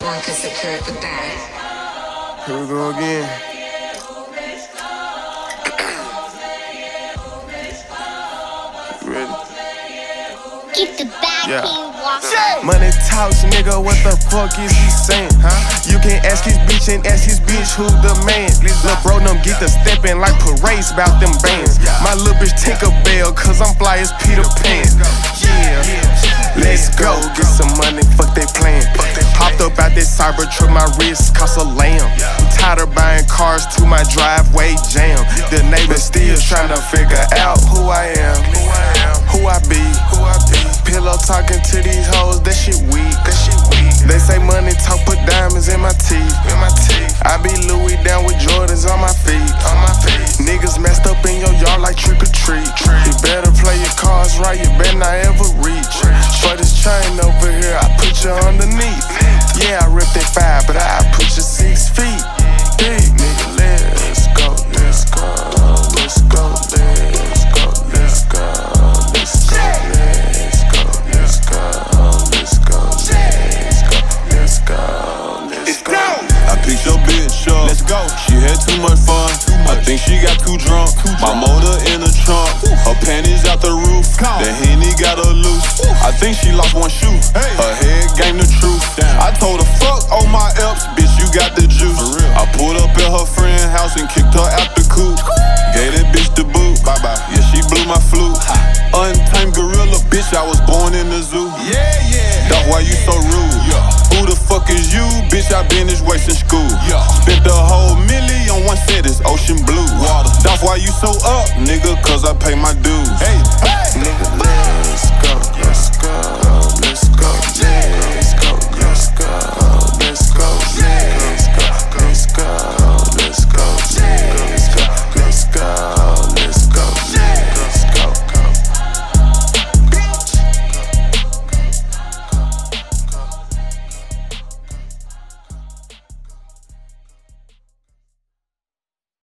Cause occur at the back. Here we go again. You ready? Keep the back Money talks, nigga, what the fuck is he saying? You can ask his bitch and ask his bitch who the man. Lil' bro, them get the steppin' like parades about them bands. My lil' bitch Tinkerbell, cause I'm fly as Peter Pan. Yeah, let's go, get some money, fuck they plan. Hopped up out that Cybertruck, my wrist cost a lamb. I'm tired of buying cars to my driveway jam. The neighbors still tryna figure out who I am, who I be. Pillow talking to these hoes, that shit weak. They say money talk, put diamonds in my teeth. I be Louis down with Jordans on my feet. Niggas messed up in your yard like trick or treat. You better play your cards right, you better not ever reach. For this chain over here, I put you underneath. Yeah, I ripped that 5, but I put you 6 feet. Big nigga, let's go, let's go, let's go, let's go, let's go, let's go, let's go, let's go, let's go, let's go, let's go. I picked your bitch up, let's go. She had too much fun, I think she got too drunk. My motor in the trunk, her panties out the roof. The Henny got her loose, I think she lost one shoe. Her head game the truth. I told her fuck all my F's, bitch you got the juice. I pulled up at her friend's house and kicked her out the coop. Gave that bitch the boot, bye bye. Yeah, she blew my flute. Untamed gorilla, bitch, I was born in the zoo. That's why you so rude. Who the fuck is you, bitch? I been this way since school. Spent the whole milli on one sentence, ocean blue. That's why you so up, nigga, cause I pay my dues. Nigga,